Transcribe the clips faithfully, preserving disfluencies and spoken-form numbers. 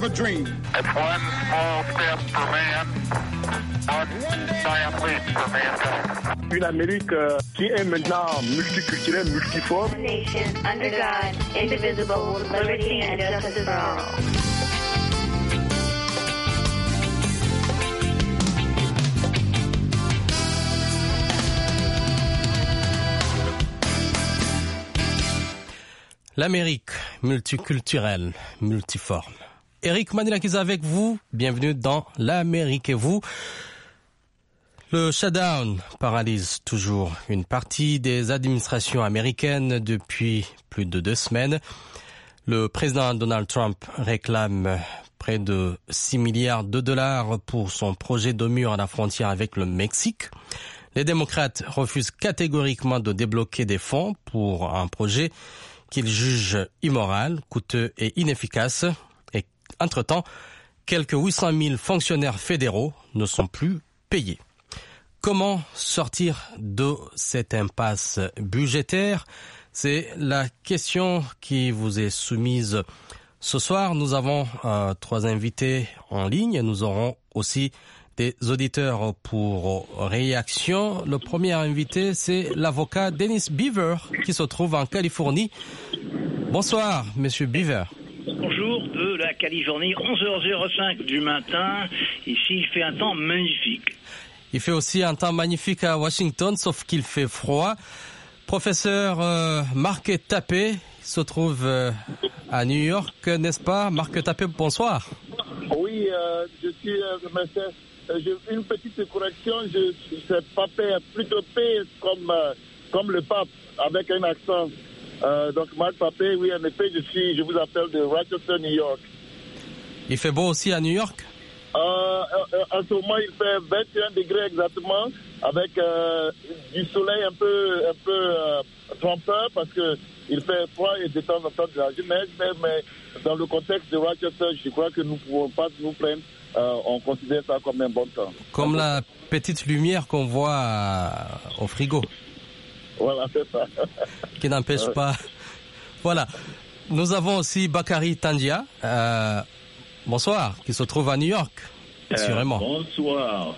a dream. It's one small step for man, one giant leap for mankind. Une Amérique euh, qui est maintenant multiculturelle, multiforme. Nation under God, indivisible, with liberty and justice for all. L'Amérique multiculturelle, multiforme. Eric Manilakis avec vous. Bienvenue dans l'Amérique et vous. Le shutdown paralyse toujours une partie des administrations américaines depuis plus de deux semaines. Le président Donald Trump réclame près de six milliards de dollars pour son projet de mur à la frontière avec le Mexique. Les démocrates refusent catégoriquement de débloquer des fonds pour un projet qu'ils jugent immoral, coûteux et inefficace. Et entre-temps, quelques huit cent mille fonctionnaires fédéraux ne sont plus payés. Comment sortir de cette impasse budgétaire? C'est la question qui vous est soumise ce soir. Nous avons euh, trois invités en ligne. Nous aurons aussi des auditeurs pour réaction. Le premier invité, c'est l'avocat Dennis Beaver qui se trouve en Californie. Bonsoir, monsieur Beaver. Bonjour de la Californie, onze heures cinq du matin. Ici, il fait un temps magnifique. Il fait aussi un temps magnifique à Washington, sauf qu'il fait froid. Professeur euh, Marc Tapé se trouve euh, à New York, n'est-ce pas? Marc Tapé, bonsoir. Oui, euh, je suis euh, monsieur. J'ai une petite correction, je suis papé, plutôt P comme, euh, comme le pape, avec un accent. Euh, donc, Marc Papé, oui, en effet, je suis, je vous appelle de Rochester, New York. Il fait beau aussi à New York? euh, euh, En ce moment, il fait vingt et un degrés exactement, avec euh, du soleil un peu, un peu euh, trompeur, parce que il fait froid et de temps en temps de la neige, mais, mais dans le contexte de Rochester, je crois que nous ne pouvons pas nous plaindre. Euh, on considère ça comme un bon temps. Comme la petite lumière qu'on voit euh, au frigo. Voilà, c'est ça. Qui n'empêche pas. Voilà. Nous avons aussi Bakary Tandia. Euh, bonsoir, qui se trouve à New York, assurément. Euh, bonsoir.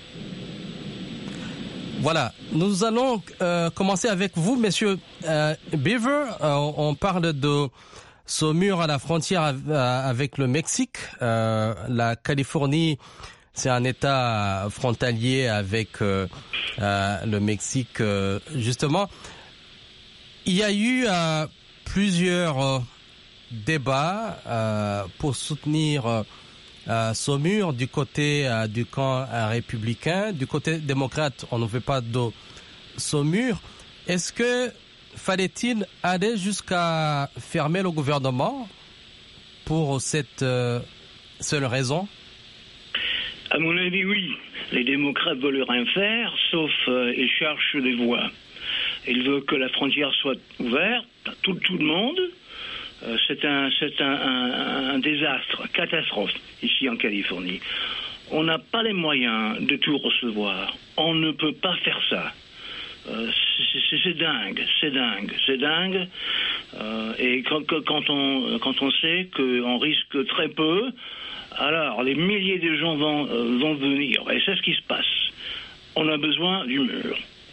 Voilà. Nous allons euh, commencer avec vous, monsieur euh, Beaver. Euh, on parle de ce mur à la frontière avec le Mexique. Euh, la Californie, c'est un État frontalier avec euh, euh, le Mexique, euh, justement. Il y a eu euh, plusieurs euh, débats euh, pour soutenir euh, ce mur du côté euh, du camp euh, républicain. Du côté démocrate, on ne veut pas de ce mur. Est-ce que fallait-il aller jusqu'à fermer le gouvernement pour cette euh, seule raison? À mon avis, oui. Les démocrates veulent rien faire, sauf euh, ils cherchent des voies. Ils veulent que la frontière soit ouverte à tout, tout le monde. Euh, c'est un, c'est un, un, un désastre, une catastrophe ici en Californie. On n'a pas les moyens de tout recevoir. On ne peut pas faire ça. Euh, c'est, c'est dingue, c'est dingue, c'est dingue. Euh, et quand, quand, on, quand on sait qu'on risque très peu, alors les milliers de gens vont, euh, vont venir. Et c'est ce qui se passe. On a besoin du mur.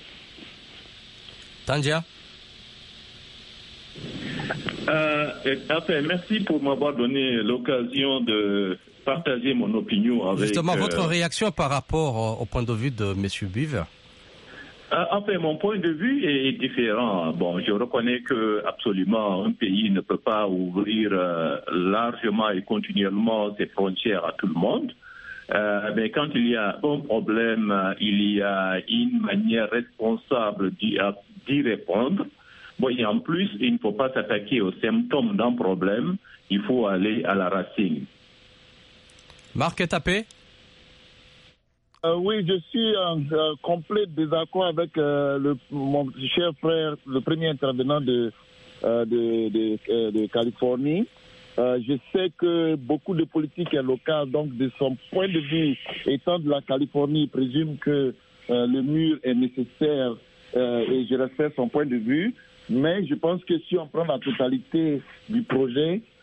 Tandia. Euh, enfin, merci pour m'avoir donné l'occasion de partager mon opinion avec... Justement, euh, votre réaction par rapport au point de vue de M. Beaver. Enfin, mon point de vue est différent. Bon, je reconnais que absolument un pays ne peut pas ouvrir euh, largement et continuellement ses frontières à tout le monde. Euh, mais quand il y a un problème, il y a une manière responsable d'y, d'y répondre. Bon, et en plus, il ne faut pas s'attaquer aux symptômes d'un problème. Il faut aller à la racine. Marc Tapé. Euh, oui, je suis en euh, complet désaccord avec euh, le, mon cher frère, le premier intervenant de, euh, de, de, euh, de Californie. Euh, je sais que beaucoup de politiques locales, donc de son point de vue, étant de la Californie, présument que euh, le mur est nécessaire euh, et je respecte son point de vue. Mais je pense que si on prend la totalité du projet,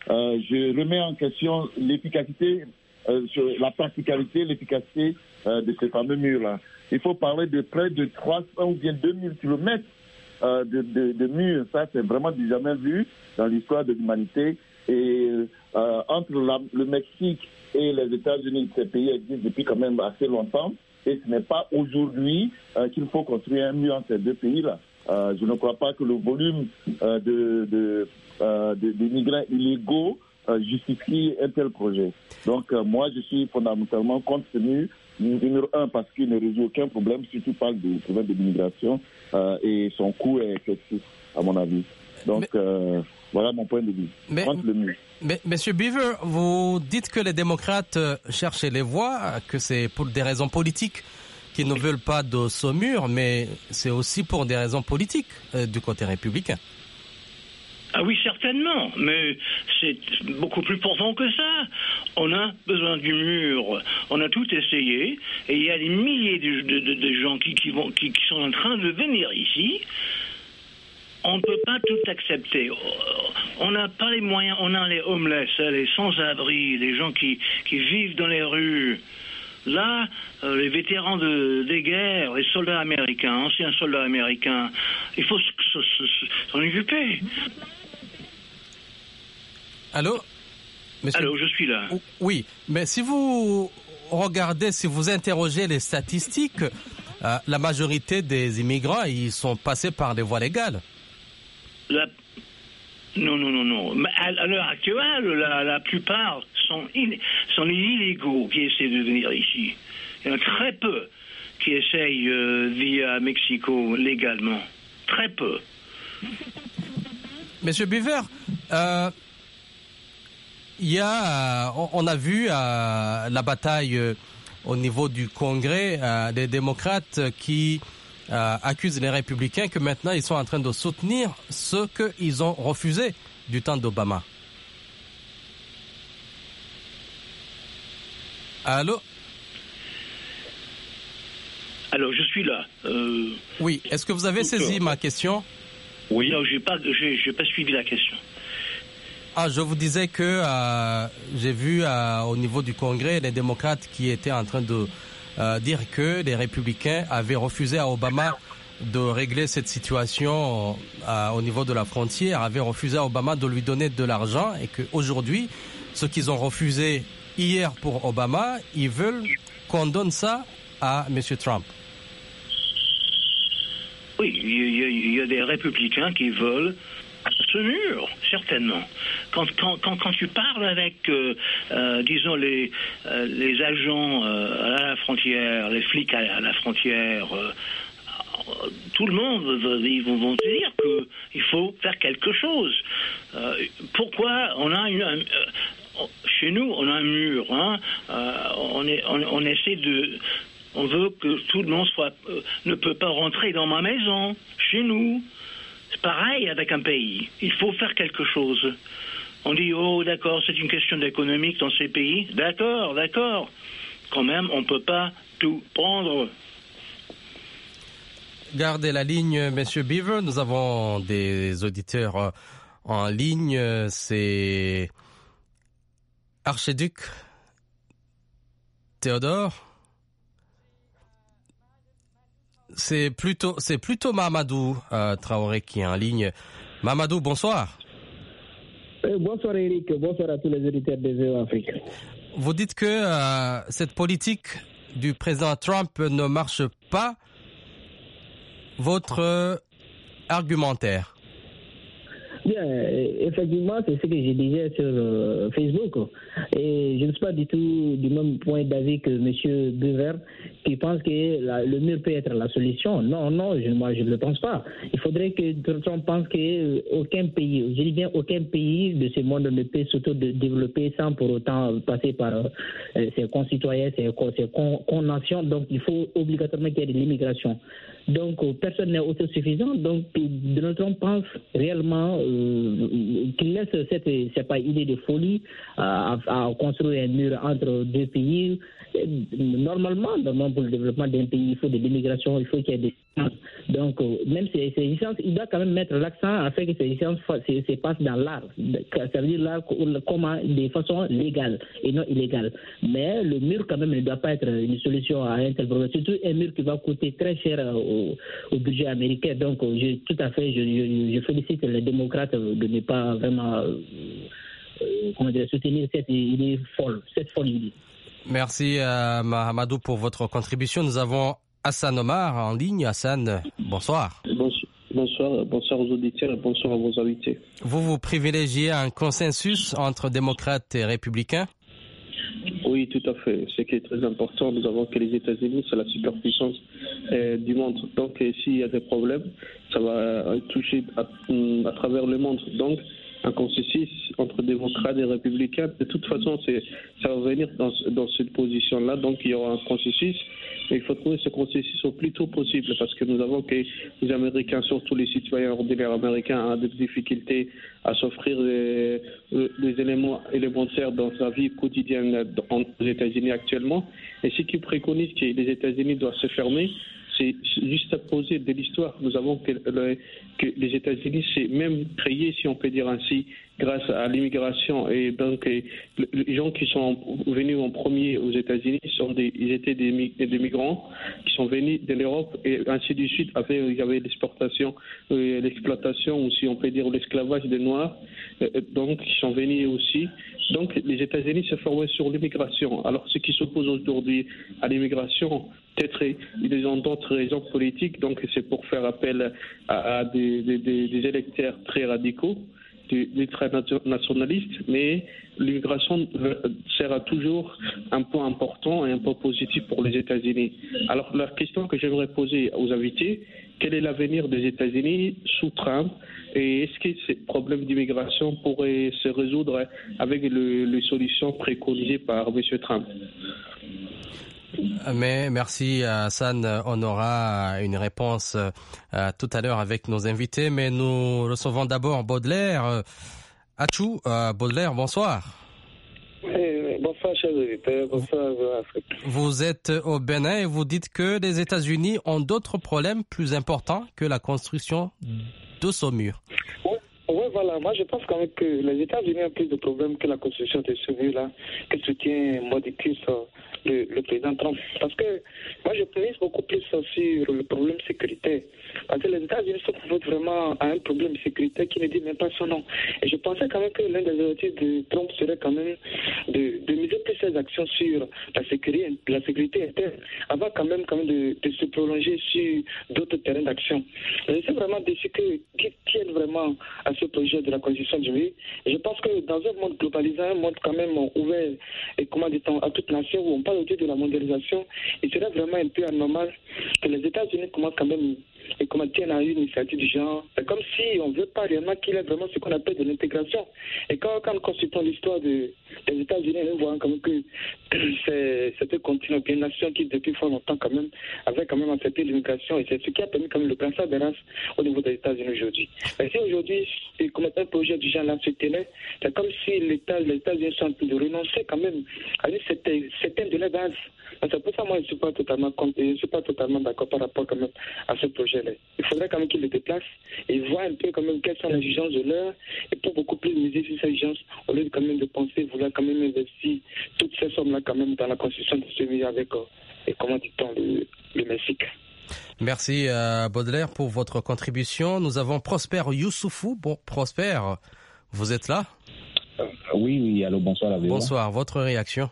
euh, je remets en question l'efficacité, euh, sur la practicalité, l'efficacité euh, de ces fameux murs-là. Il faut parler de près de trois cents ou bien deux mille kilomètres euh, de, de, de murs. Ça, c'est vraiment du jamais vu dans l'histoire de l'humanité. Et euh, entre la, le Mexique et les États-Unis, ces pays existent depuis quand même assez longtemps. Et ce n'est pas aujourd'hui euh, qu'il faut construire un mur entre ces deux pays-là. Euh, je ne crois pas que le volume euh, de, de, euh, de, de migrants illégaux euh, justifie un tel projet. Donc euh, moi, je suis fondamentalement contre ce mur. Numéro un, parce qu'il ne résout aucun problème, surtout pas du problème de l'immigration, euh, et son coût est excessif, à mon avis. Donc, mais, euh, voilà mon point de vue. Mais, contre le mur. Mais, Monsieur Beaver, vous dites que les démocrates cherchent les voix, que c'est pour des raisons politiques qu'ils ne veulent pas de ce mur, mais c'est aussi pour des raisons politiques euh, du côté républicain. Ah oui, certainement, mais c'est beaucoup plus profond que ça. On a besoin du mur. On a tout essayé, et il y a des milliers de, de, de, de gens qui, qui, vont, qui, qui sont en train de venir ici. On ne peut pas tout accepter. On n'a pas les moyens. On a les homeless, les sans-abri, les gens qui, qui vivent dans les rues. Là, euh, les vétérans de, des guerres, les soldats américains, anciens soldats américains, il faut s'en occuper. Allô, monsieur... Allô, je suis là. Oui, mais si vous regardez, si vous interrogez les statistiques, euh, la majorité des immigrants, ils sont passés par des voies légales. La... Non, non, non, non. À, à l'heure actuelle, la, la plupart sont, in... sont les illégaux qui essaient de venir ici. Il y en a très peu qui essayent euh, via Mexico légalement. Très peu. Monsieur Beaver, euh, il y a, on a vu euh, la bataille euh, au niveau du Congrès euh, des démocrates qui euh, accusent les républicains que maintenant ils sont en train de soutenir ce qu'ils ont refusé du temps d'Obama. Allô? Alors, je suis là. Euh... Oui, est-ce que vous avez saisi ma question? Oui. Non, j'ai pas, j'ai, j'ai pas suivi la question. Ah, je vous disais que euh, j'ai vu euh, au niveau du Congrès les démocrates qui étaient en train de euh, dire que les républicains avaient refusé à Obama de régler cette situation euh, au niveau de la frontière, avaient refusé à Obama de lui donner de l'argent et qu'aujourd'hui, ce qu'ils ont refusé hier pour Obama, ils veulent qu'on donne ça à M. Trump. Oui, il y, il y a des républicains qui veulent ce mur, certainement. Quand, quand, quand, quand tu parles avec, euh, euh, disons, les, euh, les agents euh, à la frontière, les flics à la frontière, euh, tout le monde, ils vont, vont te dire qu'il faut faire quelque chose. Euh, pourquoi on a une... Un, euh, chez nous, on a un mur, hein, euh, on, est, on, on essaie de... On veut que tout le monde soit, euh, ne peut pas rentrer dans ma maison, chez nous. C'est pareil avec un pays. Il faut faire quelque chose. On dit, oh d'accord, c'est une question d'économique dans ces pays. D'accord, d'accord. Quand même, on ne peut pas tout prendre. Gardez la ligne, Monsieur Beaver. Nous avons des auditeurs en ligne. C'est Archiduc Théodore. C'est plutôt, c'est plutôt Mamadou euh, Traoré qui est en ligne. Mamadou, bonsoir. Euh, bonsoir Eric, bonsoir à tous les auditeurs des V O Afrique. Vous dites que euh, cette politique du président Trump ne marche pas. Votre euh, argumentaire? Bien, effectivement, c'est ce que je disais sur euh, Facebook. Et je ne suis pas du tout du même point d'avis que M. Beaver, qui pense que la, le mur peut être la solution. Non, non, je, moi, je ne le pense pas. Il faudrait que Trump pense qu'aucun pays, je dis bien aucun pays de ce monde ne peut s'auto-développer sans pour autant passer par euh, ses concitoyens, ses, ses connations. Donc, il faut obligatoirement qu'il y ait de l'immigration. Donc, personne n'est autosuffisant. Donc, Donald Trump pense réellement euh, qu'il laisse cette, c'est pas idée de folie à, à construire un mur entre deux pays. Normalement, normalement, pour le développement d'un pays, il faut de l'immigration, il faut qu'il y ait des Donc, euh, même ces, ces licences, il doit quand même mettre l'accent afin que ces licences se, se passent dans l'art. Ça veut dire l'art comment, de façon légale et non illégale. Mais le mur, quand même, ne doit pas être une solution à un tel problème. Surtout un mur qui va coûter très cher au, au budget américain. Donc, je, tout à fait, je, je, je félicite les démocrates de ne pas vraiment euh, comment dire, soutenir cette idée folle, cette folle idée. Merci euh, Mahamadou pour votre contribution. Nous avons Hassan Omar en ligne. Hassan, bonsoir. Bonsoir, bonsoir aux auditeurs et bonsoir à vos invités. Vous vous privilégiez un consensus entre démocrates et républicains? Oui, tout à fait. Ce qui est très important, nous avons que les États-Unis, c'est la superpuissance euh, du monde. Donc, euh, s'il y a des problèmes, ça va euh, toucher à, à travers le monde. Donc, un consensus entre démocrates et républicains, de toute façon, c'est, ça va venir dans, dans cette position-là. Donc, il y aura un consensus. Mais il faut trouver ce consensus au plus tôt possible parce que nous avons que les Américains, surtout les citoyens ordinaires américains, ont des difficultés à s'offrir des, des éléments élémentaires dans sa vie quotidienne aux États-Unis actuellement. Et ce qui préconise que les États-Unis doivent se fermer, c'est juste à poser de l'histoire. Nous avons que, le, que les États-Unis, c'est même créé, si on peut dire ainsi, grâce à l'immigration. Et donc, et, les gens qui sont venus en premier aux États-Unis, sont des, ils étaient des, des migrants qui sont venus de l'Europe et ainsi de suite. Après, il y avait l'exportation, euh, l'exploitation, ou si on peut dire l'esclavage des Noirs, euh, donc qui sont venus aussi. Donc, les États-Unis se formaient sur l'immigration. Alors, ceux qui s'opposent aujourd'hui à l'immigration, peut-être ils ont d'autres raisons politiques, donc c'est pour faire appel à, à des, des, des électeurs très radicaux, des, des très nationalistes, mais l'immigration sera toujours un point important et un point positif pour les États-Unis. Alors la question que j'aimerais poser aux invités, quel est l'avenir des États-Unis sous Trump et est-ce que ces problèmes d'immigration pourraient se résoudre avec le, les solutions préconisées par M. Trump? Mais merci Hassan, on aura une réponse euh, tout à l'heure avec nos invités, mais nous recevons d'abord Baudelaire. Euh, Achou, euh, Baudelaire, bonsoir. Oui, bonsoir chers auditeurs, bonsoir Afrique. Vous êtes au Bénin et vous dites que les États-Unis ont d'autres problèmes plus importants que la construction de ce mur. Oui, oui, voilà, moi je pense quand même que les États-Unis ont plus de problèmes que la construction de ce mur-là, que soutient Modicus. Le, le président Trump. Parce que moi, je mise beaucoup plus sur le problème sécuritaire. Parce que les États-Unis se confrontent vraiment à un problème sécuritaire qui ne dit même pas son nom. Et je pensais quand même que l'un des objectifs de Trump serait quand même de, de miser plus ses actions sur la sécurité, la sécurité interne, avant quand même, quand même de, de se prolonger sur d'autres terrains d'action. Je suis vraiment déçu qu'ils tiennent vraiment à ce projet de la constitution du pays. Et je pense que dans un monde globalisé, un monde quand même ouvert et comment dit-on, à toute nation où on parle autour de la mondialisation, il serait vraiment un peu anormal que les États-Unis commencent quand même et comment tiennent à une initiative du genre. C'est comme si on ne veut pas réellement qu'il y ait vraiment ce qu'on appelle de l'intégration. Et quand, quand nous consultons l'histoire de, des États-Unis, nous voyons quand même que c'est, c'est un continent, une nation qui depuis fort longtemps quand même avait quand même accepté l'immigration et c'est ce qui a permis quand même le transfert des races au niveau des États-Unis aujourd'hui. Et si aujourd'hui, comme un projet du genre là se tenait, c'est comme si l'État, les États-Unis sont en train de renoncer quand même à une certaine, certaine de la base. C'est pour ça que moi, je ne suis pas totalement contre, je ne suis pas totalement d'accord par rapport quand même à ce projet-là. Il faudrait quand même qu'ils le déplacent et voient un peu quand même quelles sont les exigences de l'heure et pour beaucoup plus miser sur ces exigences au lieu de quand même de penser vouloir quand même investir toutes ces sommes-là quand même dans la construction de ce milieu avec, euh, et comment dit-on, le, le Mexique. Merci euh, Baudelaire pour votre contribution. Nous avons Prosper Youssoufou. Bon, Prosper, vous êtes là? euh, Oui, oui, allô, bonsoir. Là, bonsoir, votre réaction?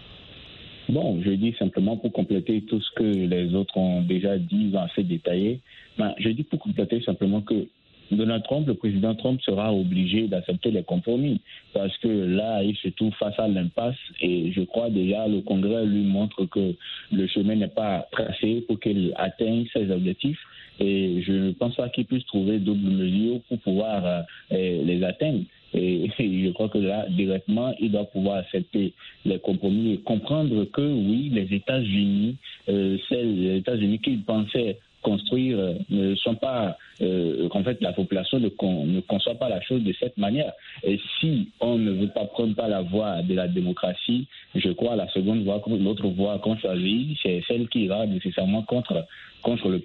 Bon, je dis simplement pour compléter tout ce que les autres ont déjà dit, ont assez détaillé. Ben, je dis pour compléter simplement que Donald Trump, le président Trump, sera obligé d'accepter les compromis parce que là, il se trouve face à l'impasse et je crois déjà le Congrès lui montre que le chemin n'est pas tracé pour qu'il atteigne ses objectifs et je ne pense pas qu'il puisse trouver double mesure pour pouvoir euh, les atteindre. Et je crois que là, directement, il doit pouvoir accepter les compromis et comprendre que, oui, les États-Unis, euh, c'est les États-Unis qu'il pensait construire euh, ne sont pas, euh, en fait, la population ne, con, ne conçoit pas la chose de cette manière. Et si on ne veut pas prendre pas la voie de la démocratie, je crois la seconde voie, l'autre voie qu'on choisit, c'est celle qui ira nécessairement contre contre le peuple.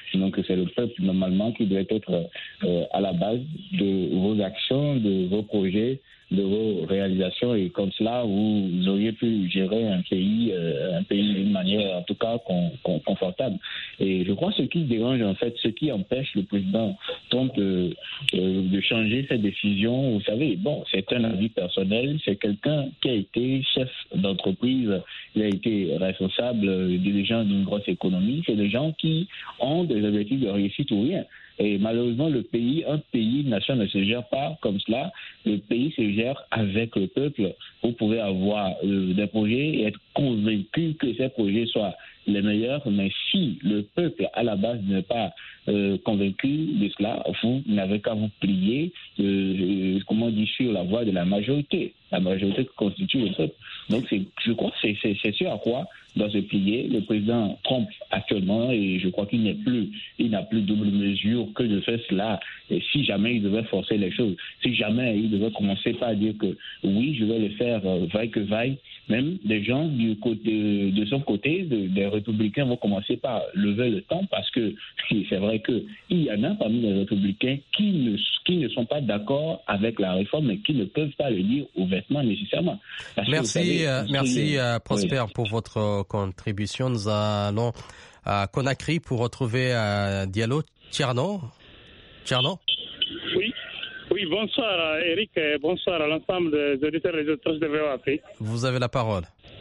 Donc c'est le peuple normalement qui doit être euh, à la base de vos actions, de vos projets, de vos réalisations, et comme cela vous auriez pu gérer un pays, euh, un pays d'une manière en tout cas con, con, confortable. Et je crois que ce qui dérange en fait, ce qui empêche le président Trump de, de, de changer cette décision, vous savez, bon, c'est un avis personnel, c'est quelqu'un qui a été chef d'entreprise, il a été responsable, dirigeant d'une grosse économie, c'est des gens qui ont des objectifs de réussite ou rien. Et malheureusement, le pays, un pays, une nation ne se gère pas comme cela. Le pays se gère avec le peuple. Vous pouvez avoir euh, des projets et être convaincu que ces projets soient les meilleurs, mais si le peuple, à la base, n'est pas euh, convaincu de cela, vous n'avez qu'à vous plier, euh, comment on dit, sur la voie de la majorité. La majorité qui constitue le peuple. Donc, c'est, je crois que c'est, c'est, c'est ce à quoi doit se plier le président Trump actuellement, et je crois qu'il n'est plus, il n'a plus double mesure que de faire cela. Et si jamais il devait forcer les choses, si jamais il devait commencer par dire que oui, je vais le faire euh, vaille que vaille, même des gens du côté, de son côté, de, des républicains vont commencer par lever le temps, parce que c'est vrai qu'il y en a parmi les républicains qui ne, qui ne sont pas d'accord avec la réforme, mais qui ne peuvent pas le dire ouvertement nécessairement. Parce merci, savez, euh, merci euh, Prosper oui. pour votre contribution. Nous allons à Conakry pour retrouver euh, Diallo. Tierno Tierno Oui. Oui, bonsoir Eric et bonsoir à l'ensemble des auditeurs et des auditrices de V O A Afrique. Vous avez la parole.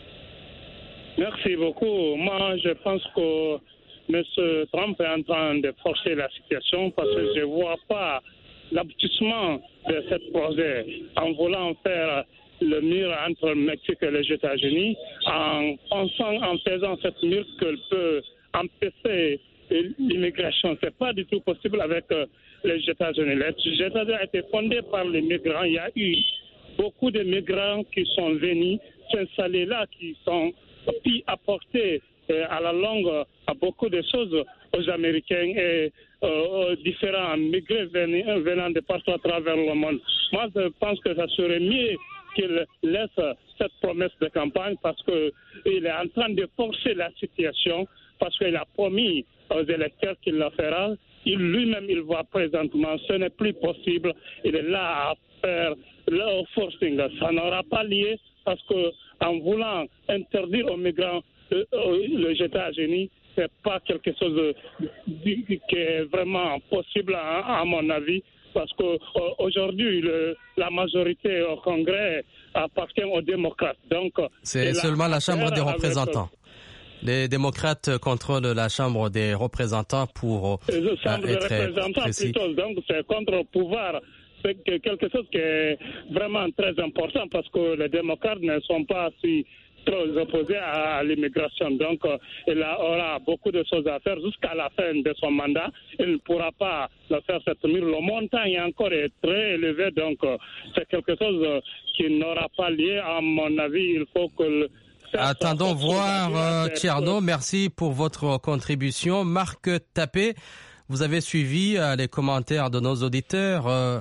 Merci beaucoup. Moi, je pense que M. Trump est en train de forcer la situation parce que je ne vois pas l'aboutissement de ce projet en voulant faire le mur entre le Mexique et les États-Unis, en pensant, en faisant cette mur qu'elle peut empêcher l'immigration. Ce n'est pas du tout possible avec les États-Unis. Les États-Unis ont été fondés par les migrants. Il y a eu beaucoup de migrants qui sont venus s'installer là, qui sont puis apporter à la longue à beaucoup de choses aux Américains et euh, aux différents migrants venant, venant de partout à travers le monde. Moi, je pense que ça serait mieux qu'il laisse cette promesse de campagne parce qu'il est en train de forcer la situation, parce qu'il a promis aux électeurs qu'il le fera. Il lui-même, il voit présentement, ce n'est plus possible. Il est là à faire le forcing. Ça n'aura pas lieu parce qu'en voulant interdire aux migrants euh, les États-Unis, ce n'est pas quelque chose de, de, qui est vraiment possible, à, à mon avis. Parce qu'aujourd'hui, la majorité au Congrès appartient aux démocrates. Donc, c'est seulement la Chambre des représentants. Les démocrates contrôlent la Chambre des représentants pour euh, Chambre être des représentants précis. Plutôt, donc c'est contre le pouvoir. C'est quelque chose qui est vraiment très important parce que les démocrates ne sont pas si trop opposés à l'immigration. Donc, euh, il aura beaucoup de choses à faire jusqu'à la fin de son mandat. Il ne pourra pas le faire cette mur. Le montant est encore très élevé, donc euh, c'est quelque chose euh, qui n'aura pas lieu. À mon avis, il faut que... Le Attendons voir, euh, Tierno. Merci pour votre contribution. Marc Tapé, vous avez suivi euh, les commentaires de nos auditeurs. Euh...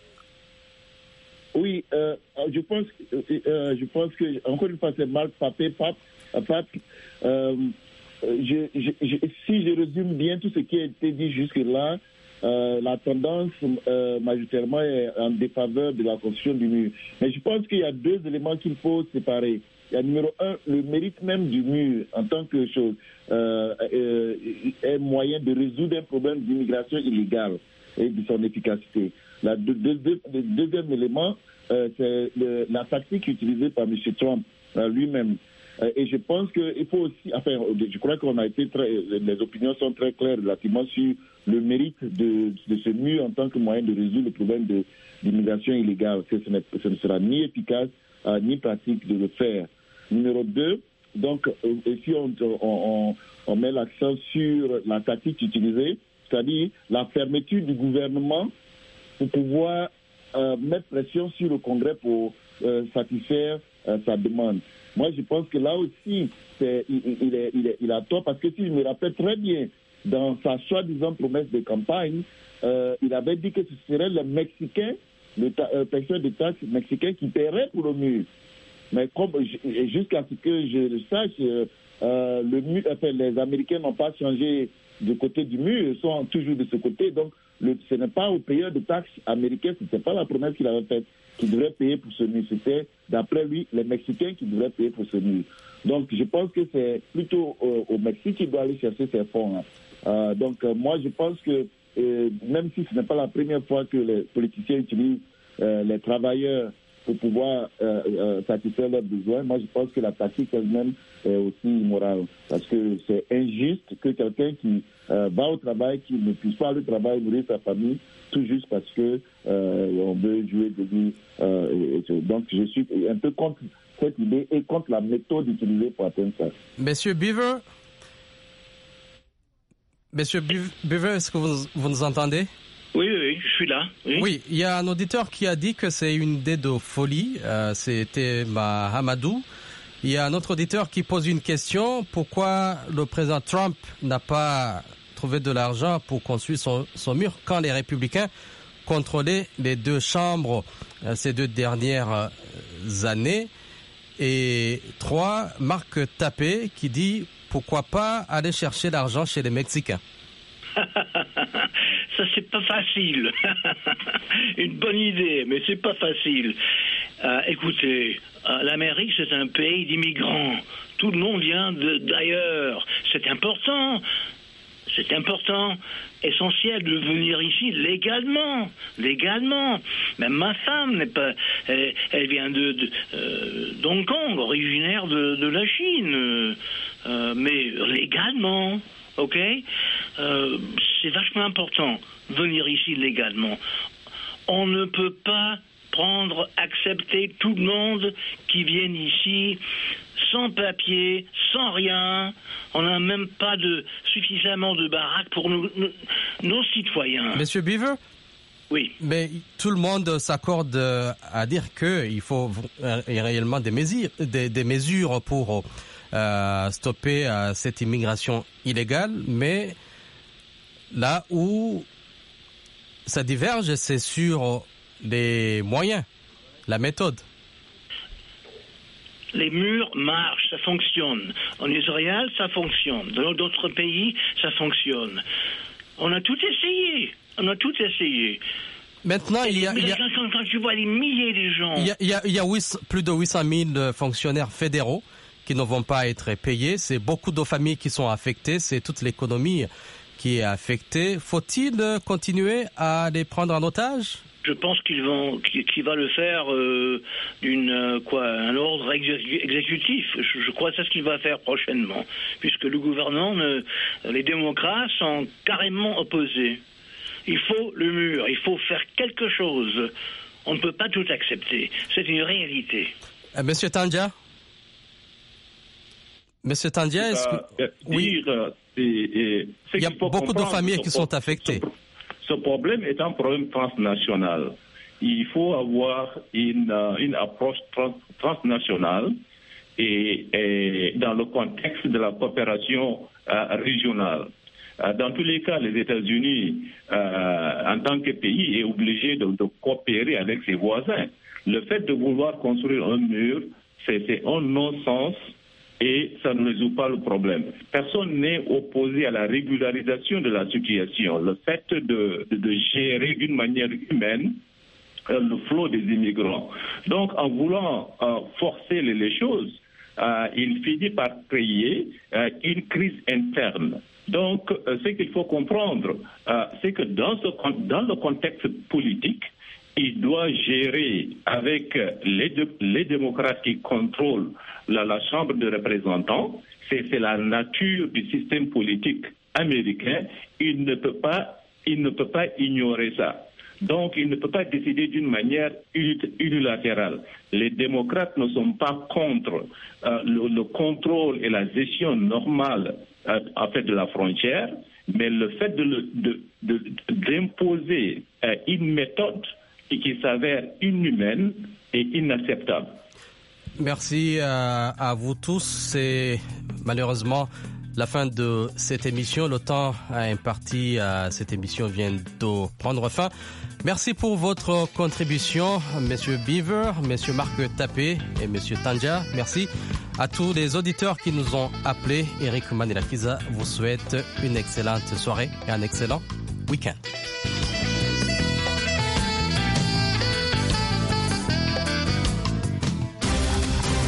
Oui, euh, je pense, euh, je pense que encore une fois c'est Marc Tapé, Pape, Pape. Euh, je, je, je, si je résume bien tout ce qui a été dit jusque-là, euh, la tendance euh, majoritairement est en défaveur de la construction du mur. Mais je pense qu'il y a deux éléments qu'il faut séparer. Il y a numéro un, le mérite même du mur en tant que chose euh, euh, est moyen de résoudre un problème d'immigration illégale et de son efficacité. La, de, de, de, le deuxième élément, euh, c'est le, la tactique utilisée par M. Trump euh, lui-même. Euh, et je pense qu'il faut aussi, enfin, je crois qu'on a été très, les opinions sont très claires relativement sur le mérite de, de ce mur en tant que moyen de résoudre le problème de, d'immigration illégale, que ce, ce ne sera ni efficace euh, ni pratique de le faire. Numéro deux, donc, euh, si on, on, on met l'accent sur la tactique utilisée, c'est-à-dire la fermeture du gouvernement pour pouvoir euh, mettre pression sur le Congrès pour euh, satisfaire euh, sa demande. Moi, je pense que là aussi, c'est, il, il, est, il, est, il a tort, parce que si je me rappelle très bien, dans sa soi-disant promesse de campagne, euh, il avait dit que ce serait le Mexicain, le ta- euh, payeur de taxes mexicain qui paierait pour le mur. Mais comme jusqu'à ce que je le sache, euh, le mur, enfin, les Américains n'ont pas changé du côté du mur, ils sont toujours de ce côté. Donc, le, ce n'est pas aux payeurs de taxes américains, ce n'était pas la promesse qu'il avait faite, qui devrait payer pour ce mur. C'était, d'après lui, les Mexicains qui devraient payer pour ce mur. Donc, je pense que c'est plutôt euh, au Mexique qu'il doit aller chercher ses fonds. Hein. Euh, donc, euh, moi, je pense que euh, même si ce n'est pas la première fois que les politiciens utilisent euh, les travailleurs pour pouvoir euh, euh, satisfaire leurs besoins, moi, je pense que la tactique elle-même est aussi immorale. Parce que c'est injuste que quelqu'un qui euh, va au travail, qui ne puisse pas aller au travail, nourrir sa famille, tout juste parce que euh, on veut jouer de lui. Euh, donc, je suis un peu contre cette idée et contre la méthode utilisée pour atteindre ça. Monsieur Beaver, Monsieur Beaver, est-ce que vous, vous nous entendez? Oui, oui, je suis là. Oui. oui, il y a un auditeur qui a dit que c'est une idée de folie. Euh, c'était Mahamadou. Il y a un autre auditeur qui pose une question. Pourquoi le président Trump n'a pas trouvé de l'argent pour construire son, son mur quand les républicains contrôlaient les deux chambres euh, ces deux dernières euh, années? Et trois, Marc Tapé qui dit pourquoi pas aller chercher l'argent chez les Mexicains? Ça, c'est pas facile. Une bonne idée, mais c'est pas facile. Euh, écoutez, euh, l'Amérique, c'est un pays d'immigrants. Tout le monde vient de, d'ailleurs. C'est important. C'est important, essentiel de venir ici légalement, légalement. Même ma femme n'est pas, elle, elle vient de, de euh, d'Hong Kong, originaire de, de la Chine, euh, mais légalement, ok. Euh, c'est vachement important de venir ici légalement. On ne peut pas prendre, accepter tout le monde qui vient ici sans papier, sans rien. On n'a même pas de suffisamment de baraques pour nous, nous, nos citoyens. Monsieur Beaver? Oui. Mais tout le monde s'accorde à dire qu'il faut réellement des mesures, des, des mesures pour euh, stopper euh, cette immigration illégale, mais là où ça diverge, c'est sur les moyens, la méthode. Les murs marchent, ça fonctionne. En Israël, ça fonctionne. Dans d'autres pays, ça fonctionne. On a tout essayé. On a tout essayé. Maintenant, il y a... Il y a quand, quand tu vois les milliers de gens... Il y a, il y a, il y a huit, plus de huit cent mille fonctionnaires fédéraux qui ne vont pas être payés. C'est beaucoup de familles qui sont affectées. C'est toute l'économie qui est affectée. Faut-il continuer à les prendre en otage ? Je pense qu'ils vont, qu'il va le faire euh, d'une euh, quoi, un ordre exécutif. Je, je crois que c'est ce qu'il va faire prochainement, puisque le gouvernement, ne, les démocrates sont carrément opposés. Il faut le mur, il faut faire quelque chose. On ne peut pas tout accepter. C'est une réalité. Euh, Monsieur Tandia, Monsieur Tandia, est-ce que oui, il y a beaucoup de familles qui sont affectées. Ce problème est un problème transnational. Il faut avoir une, une approche trans, transnationale et, et dans le contexte de la coopération euh, régionale. Euh, dans tous les cas, les États-Unis, euh, en tant que pays, est obligé de, de coopérer avec ses voisins. Le fait de vouloir construire un mur, c'est, c'est un non-sens. Et ça ne résout pas le problème. Personne n'est opposé à la régularisation de la situation. Le fait de, de, de gérer d'une manière humaine euh, le flot des immigrants. Donc, en voulant euh, forcer les, les choses, euh, il finit par créer euh, une crise interne. Donc, euh, ce qu'il faut comprendre, euh, c'est que dans, ce, dans le contexte politique, il doit gérer avec les, de, les démocrates qui contrôlent la, la Chambre des représentants. C'est, c'est la nature du système politique américain. Il ne peut pas, il ne peut pas ignorer ça. Donc, il ne peut pas décider d'une manière unilatérale. Les démocrates ne sont pas contre euh, le, le contrôle et la gestion normale euh, en fait, de la frontière, mais le fait de, le, de, de, d'imposer euh, une méthode et qui s'avère inhumaine et inacceptable. Merci à, à vous tous. C'est malheureusement la fin de cette émission. Le temps imparti à cette émission vient de prendre fin. Merci pour votre contribution, Monsieur Beaver, Monsieur Marc Tapé et Monsieur Tanja. Merci à tous les auditeurs qui nous ont appelés. Eric Manilakiza vous souhaite une excellente soirée et un excellent week-end.